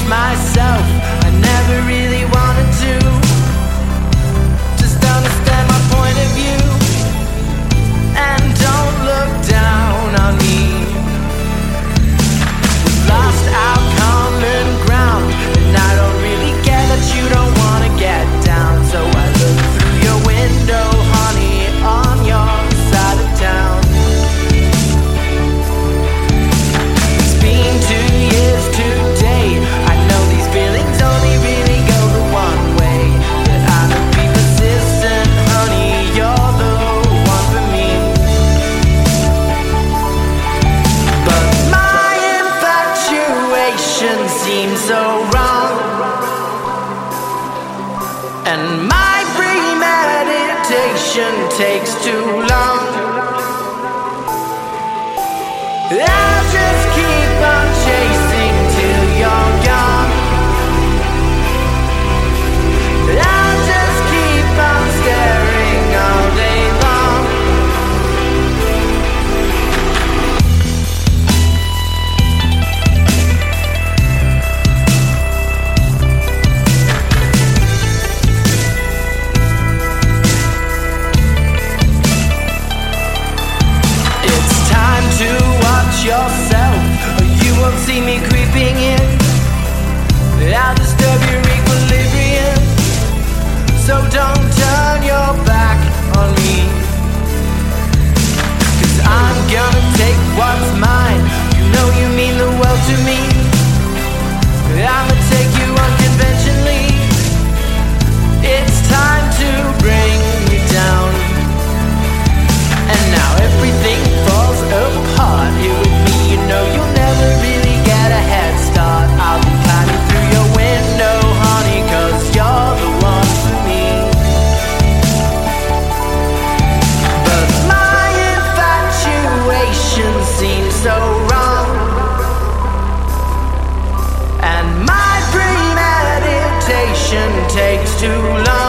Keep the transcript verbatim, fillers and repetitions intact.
myself. I never really wanted to. Just understand my point of view and don't look down on me. We've lost our common ground, and I don't really get that you don't wanna get down. So I look through your window, honey, on your side of town. It's been two years today. I know these feelings only really go the one way, but I'm gonna be persistent, honey. You're the one for me. But my infatuation seems so wrong, and my premeditation takes too long. I'll just keep on chasing till you're gone. I'll just keep on staring all day long. It's time to watch yourself, or you won't see me creeping in. I'll disturb your equilibrium, so don't turn your back on me. Cause I'm gonna take what's mine. You know you mean the world to me. I'ma take you unconventionally. It's time to bring me down. And now everything falls apart here with me. You know you'll never really get a head start. I'll be climbing through your window, honey, cause you're the one for me. But my infatuation seems so wrong, and my premeditation takes too long.